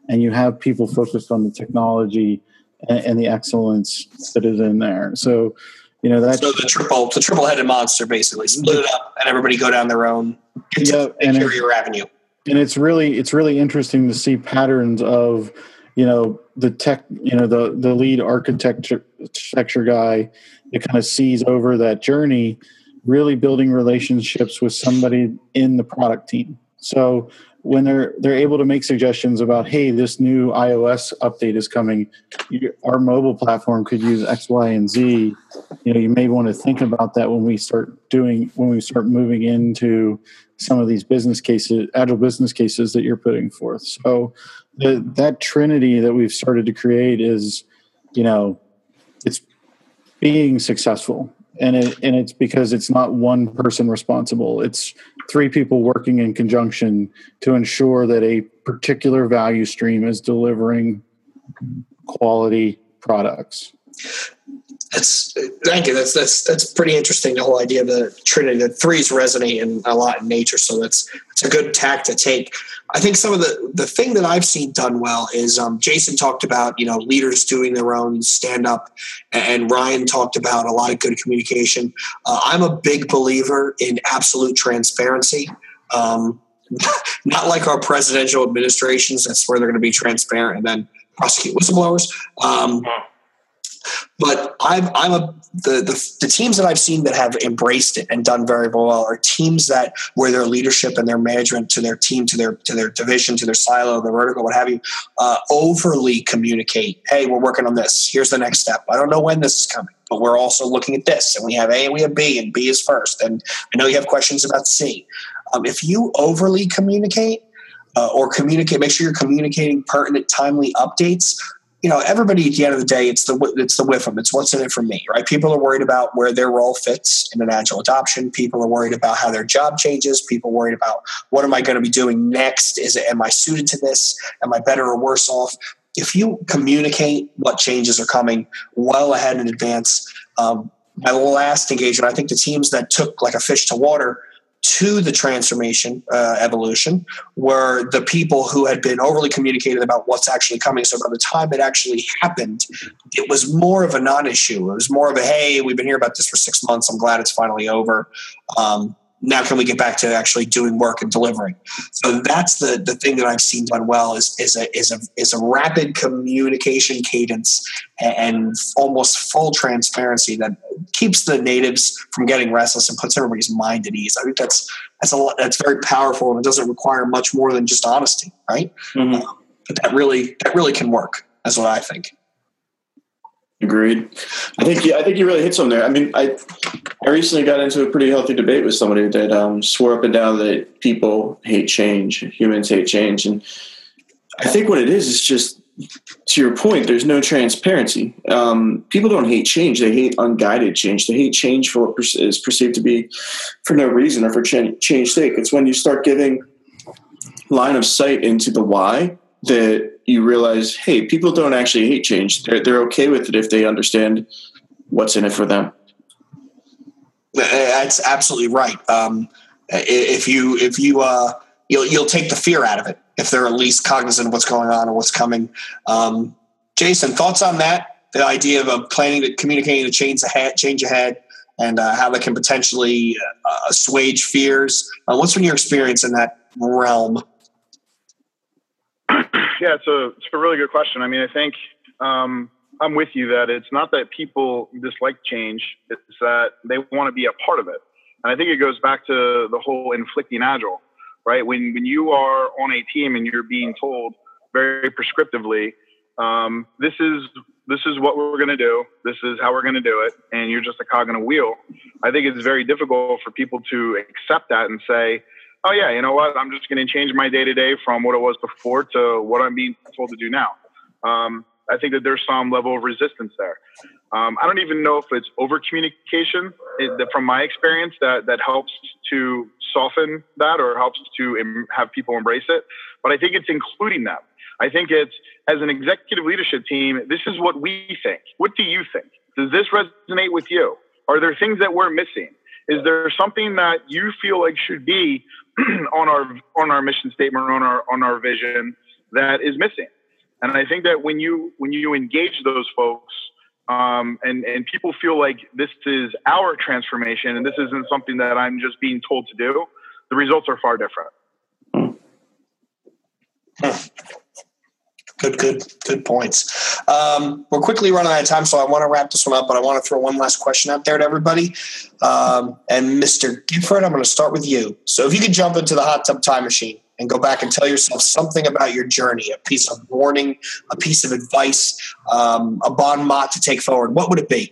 S3: and you have people focused on the technology and the excellence that is in there. So, that's
S2: so the triple-headed monster, basically split it up and everybody go down their own. And your avenue.
S3: And it's really interesting to see patterns of, the tech, the lead architecture guy that kind of sees over that journey, really building relationships with somebody in the product team. So when they're able to make suggestions about, hey, this new iOS update is coming, our mobile platform could use X, Y, and Z. You may want to think about that when we start moving into some of these agile business cases that you're putting forth. So that trinity that we've started to create is, it's being successful. And it's because it's not one person responsible. It's 3 people working in conjunction to ensure that a particular value stream is delivering quality products.
S2: Thank you. That's pretty interesting. The whole idea of the Trinity, the 3s resonate a lot in nature. So it's a good tack to take. I think some of the thing that I've seen done well is Jason talked about, leaders doing their own stand up, and Ryan talked about a lot of good communication. I'm a big believer in absolute transparency. Not like our presidential administrations. That's where they're going to be transparent and then prosecute whistleblowers. But the teams that I've seen that have embraced it and done very well are teams that where their leadership and their management to their team, to their division, to their silo, their vertical, what have you, overly communicate. Hey, we're working on this. Here's the next step. I don't know when this is coming, but we're also looking at this, and we have A and we have B, and B is first. And I know you have questions about C. If you overly communicate or make sure you're communicating pertinent, timely updates. Everybody at the end of the day, it's the WIFM. It's what's in it for me, right? People are worried about where their role fits in an agile adoption. People are worried about how their job changes. People are worried about what am I going to be doing next? Am I suited to this? Am I better or worse off? If you communicate what changes are coming well ahead in advance, my last engagement, I think the teams that took like a fish to water to the transformation evolution were the people who had been overly communicated about what's actually coming. So by the time it actually happened, it was more of a non-issue. It was more of a, hey, we've been hearing about this for 6 months. I'm glad it's finally over. Now can we get back to actually doing work and delivering? So that's the thing that I've seen done well is a rapid communication cadence and almost full transparency that keeps the natives from getting restless and puts everybody's mind at ease. I think that's very powerful, and it doesn't require much more than just honesty, right? Mm-hmm. But that really can work. That's what I think.
S4: Agreed. I think you really hit something there. I mean, I recently got into a pretty healthy debate with somebody that swore up and down that people hate change, humans hate change, and I think what it is just, to your point, there's no transparency. People don't hate change; they hate unguided change. They hate change for what is perceived to be for no reason or for change's sake. It's when you start giving line of sight into the why that you realize, hey, people don't actually hate change. They're okay with it if they understand what's in it for them.
S2: That's absolutely right. If you'll take the fear out of it if they're at least cognizant of what's going on or what's coming. Jason, thoughts on that? The idea of communicating the change ahead, and how that can potentially assuage fears. What's been your experience in that realm?
S5: Yeah, it's a really good question. I mean, I think I'm with you that it's not that people dislike change; it's that they want to be a part of it. And I think it goes back to the whole inflicting agile, right? When you are on a team and you're being told very prescriptively, this is what we're going to do, this is how we're going to do it, and you're just a cog in a wheel. I think it's very difficult for people to accept that and say, oh yeah, you know what? I'm just going to change my day-to-day from what it was before to what I'm being told to do now. I think that there's some level of resistance there. I don't even know if it's over-communication from my experience that helps to soften that or helps to have people embrace it. But I think it's including them. I think it's, as an executive leadership team, this is what we think. What do you think? Does this resonate with you? Are there things that we're missing? Is there something that you feel like should be on our mission statement or on our vision that is missing? And I think that when you engage those folks, and people feel like this is our transformation and this isn't something that I'm just being told to do, the results are far different.
S2: Good points. We're quickly running out of time, so I want to wrap this one up, but I want to throw one last question out there to everybody. And Mr. Gifford, I'm going to start with you. So if you could jump into the hot tub time machine and go back and tell yourself something about your journey, a piece of warning, a piece of advice, a bon mot to take forward, what would it be?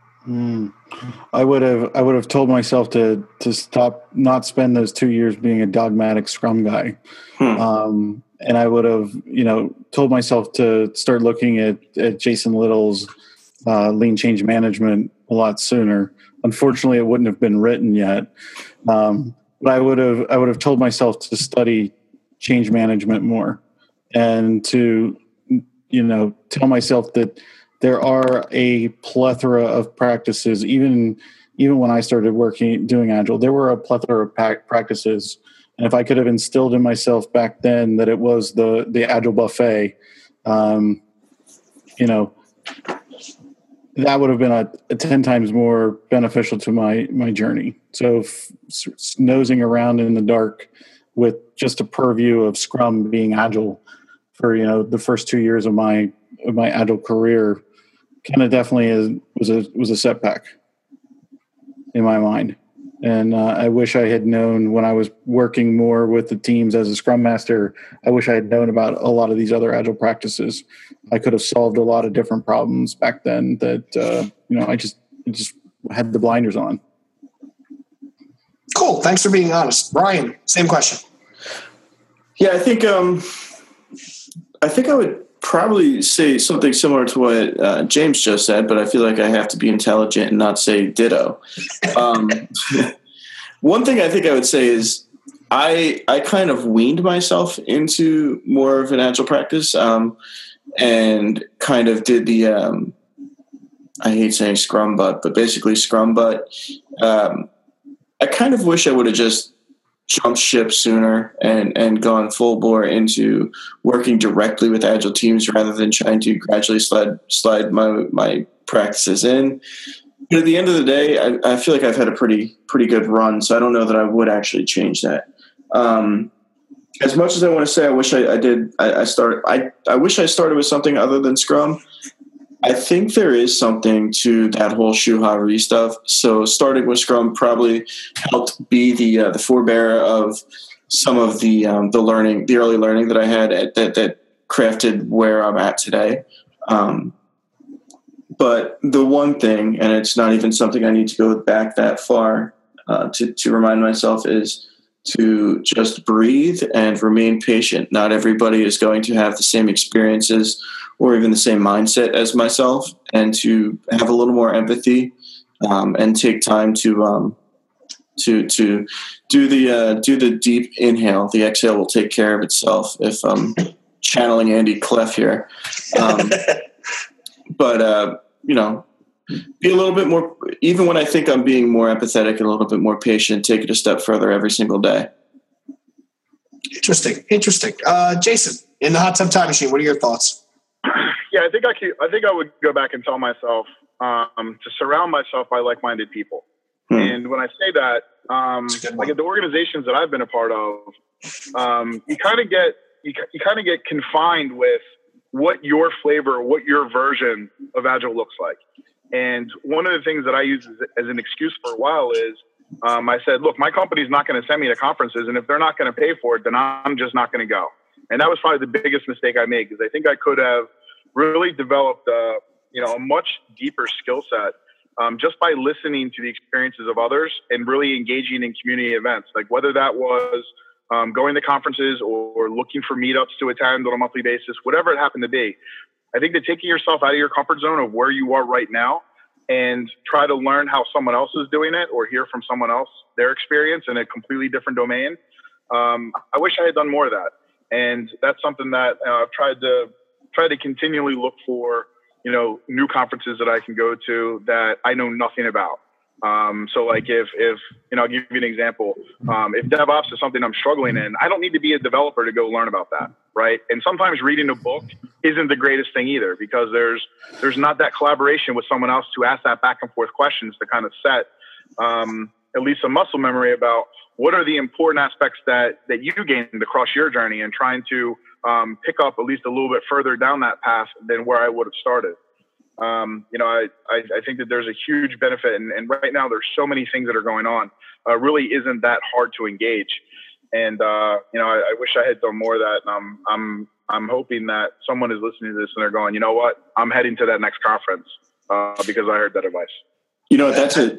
S3: I would have told myself to stop, not spend those 2 years being a dogmatic Scrum guy. And I would have, told myself to start looking at Jason Little's lean change management a lot sooner. Unfortunately, it wouldn't have been written yet. But I would have told myself to study change management more, and to, tell myself that there are a plethora of practices. Even when I started doing Agile, there were a plethora of practices. And if I could have instilled in myself back then that it was the Agile buffet, that would have been a 10 times more beneficial to my journey. So nosing around in the dark with just a purview of Scrum being Agile for, the first 2 years of my Agile career kind of definitely was a setback in my mind. And I wish I had known when I was working more with the teams as a Scrum Master, I wish I had known about a lot of these other Agile practices. I could have solved a lot of different problems back then that, I just had the blinders on.
S2: Cool. Thanks for being honest. Brian, same question.
S4: Yeah, I think I would probably say something similar to what James just said, but I feel like I have to be intelligent and not say ditto. One thing I think I would say is I kind of weaned myself into more of an Agile practice, and kind of did the I hate saying Scrum butt, but basically Scrum butt. I kind of wish I would have just jumped ship sooner and gone full bore into working directly with Agile teams rather than trying to gradually slide my practices in. But at the end of the day, I feel like I've had a pretty good run, so I don't know that I would actually change that. As much as I want to say I wish I did, I wish I started with something other than Scrum. I think there is something to that whole Shuha stuff. So starting with Scrum probably helped be the forebearer of some of the early learning that I had that crafted where I'm at today. But the one thing, and it's not even something I need to go back that far to remind myself, is to just breathe and remain patient. Not everybody is going to have the same experiences or even the same mindset as myself, and to have a little more empathy and take time to do the deep inhale. The exhale will take care of itself. If I'm channeling Andy Clef here, but be a little bit more. Even when I think I'm being more empathetic and a little bit more patient, take it a step further every single day.
S2: Interesting. Jason, in the hot tub time machine, what are your thoughts?
S5: Yeah, I think I would go back and tell myself to surround myself by like-minded people. And when I say that, like at the organizations that I've been a part of, you kind of get confined with what your flavor, what your version of Agile looks like. And one of the things that I used as an excuse for a while is I said, look, my company's not going to send me to conferences, and if they're not going to pay for it, then I'm just not going to go. And that was probably the biggest mistake I made, because I think I could have really developed a much deeper skill set just by listening to the experiences of others and really engaging in community events, like whether that was going to conferences or looking for meetups to attend on a monthly basis, whatever it happened to be. I think that taking yourself out of your comfort zone of where you are right now and try to learn how someone else is doing it or hear from someone else, their experience in a completely different domain. I wish I had done more of that. And that's something that I've tried to continually look for, new conferences that I can go to that I know nothing about. So like if I'll give you an example. If DevOps is something I'm struggling in, I don't need to be a developer to go learn about that, right? And sometimes reading a book isn't the greatest thing either, because there's not that collaboration with someone else to ask that back and forth questions to kind of set at least some muscle memory about what are the important aspects that you gained across your journey, and trying to pick up at least a little bit further down that path than where I would have started. I think that there's a huge benefit, and right now there's so many things that are going on. Really isn't that hard to engage, and I wish I had done more of that. And I'm hoping that someone is listening to this and they're going, you know what, I'm heading to that next conference because I heard that advice.
S4: You know,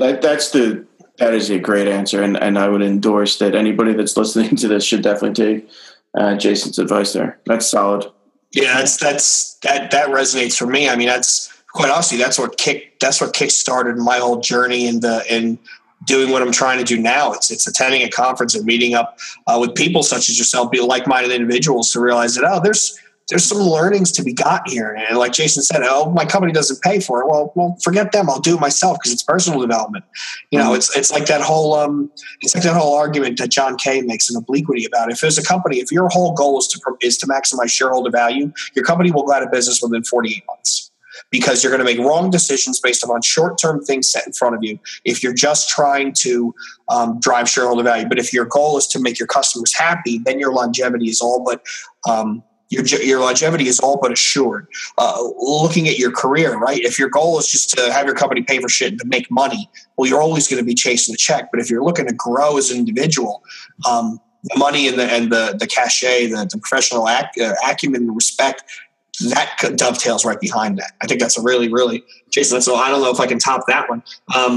S4: that is a great answer, and I would endorse that anybody that's listening to this should definitely take Jason's advice there. That's solid.
S2: Yeah, that resonates for me. I mean, that's quite honestly, that's what kick-started my whole journey in doing what I'm trying to do now. It's attending a conference and meeting up with people such as yourself, be like-minded individuals, to realize that there's some learnings to be got here. And like Jason said, my company doesn't pay for it. Well, forget them. I'll do it myself because it's personal development. It's like that whole argument that John Kay makes in Obliquity about if there's a company, if your whole goal is to maximize shareholder value, your company will go out of business within 48 months. Because you're going to make wrong decisions based upon short-term things set in front of you if you're just trying to drive shareholder value. But if your goal is to make your customers happy, then your longevity is all but your longevity is all but assured. Looking at your career, right? If your goal is just to have your company pay for shit and to make money, well, you're always going to be chasing the check. But if you're looking to grow as an individual, the money and the cachet, the professional acumen and respect, that dovetails right behind that. I think that's a really, really, Jason, I don't know if I can top that one.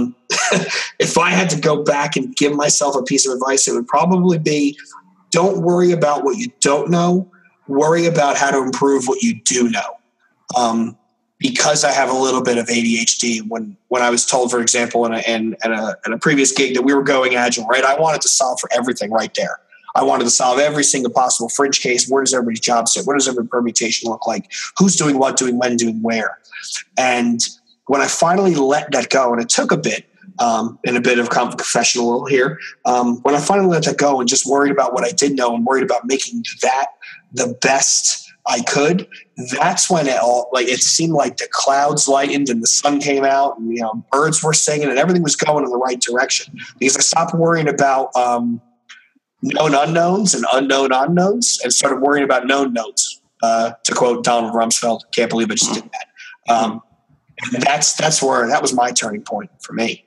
S2: If I had to go back and give myself a piece of advice, it would probably be, don't worry about what you don't know. Worry about how to improve what you do know. Because I have a little bit of ADHD, when I was told, for example, in a previous gig that we were going agile, right? I wanted to solve for everything right there. I wanted to solve every single possible fringe case. Where does everybody's job sit? What does every permutation look like? Who's doing what, doing when, doing where? And when I finally let that go, and it took a bit, and a bit of confessional here, when I finally let that go and just worried about what I did know and worried about making that the best I could, that's when it seemed like the clouds lightened and the sun came out and, birds were singing and everything was going in the right direction, because I stopped worrying about known unknowns and unknown unknowns and started worrying about known knowns, to quote Donald Rumsfeld. Can't believe I just did that. And that was my turning point for me.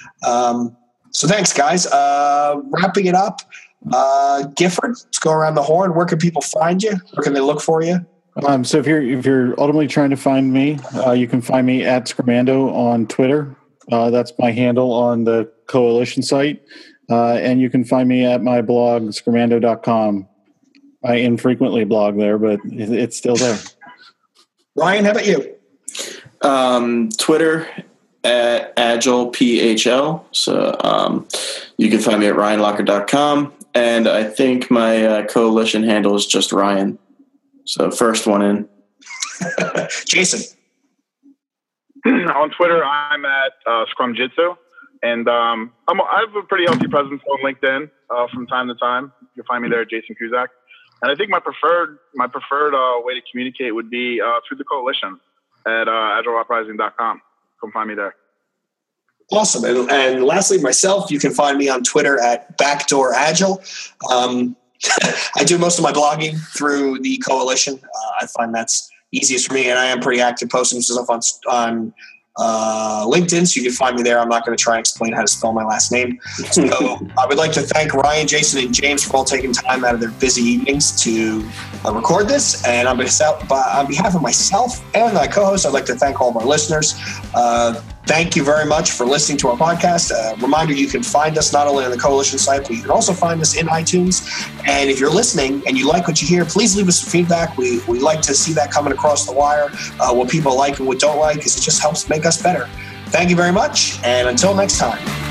S2: So thanks, guys. Wrapping it up, Gifford, let's go around the horn. Where can people find you? Where can they look for you?
S3: So if you're ultimately trying to find me, you can find me at Scramando on Twitter. That's my handle on the Coalition site. And you can find me at my blog, scramando.com. I infrequently blog there, but it's still there.
S2: Ryan, how about you?
S4: Twitter at AgilePHL. So you can find me at ryanlocker.com. And I think my Coalition handle is just Ryan. So first one in.
S2: Jason.
S5: On Twitter, I'm at Scrumjitsu. And I have a pretty healthy presence on LinkedIn from time to time. You can find me there at Jason Cusack. And I think my preferred way to communicate would be through the Coalition at agileuprising.com. Come find me there.
S2: Awesome. And lastly, myself, you can find me on Twitter at Backdoor Agile. I do most of my blogging through the Coalition. I find that's easiest for me, and I am pretty active posting stuff on LinkedIn, so you can find me there. I'm not going to try and explain how to spell my last name. So I would like to thank Ryan, Jason, and James for all taking time out of their busy evenings to record this. And on behalf of myself and my co-host, I'd like to thank all of our listeners. Thank you very much for listening to our podcast. Reminder, you can find us not only on the Coalition site, but you can also find us in iTunes. And if you're listening and you like what you hear, please leave us some feedback. We like to see that coming across the wire, what people like and what don't like, because it just helps make us better. Thank you very much, and until next time.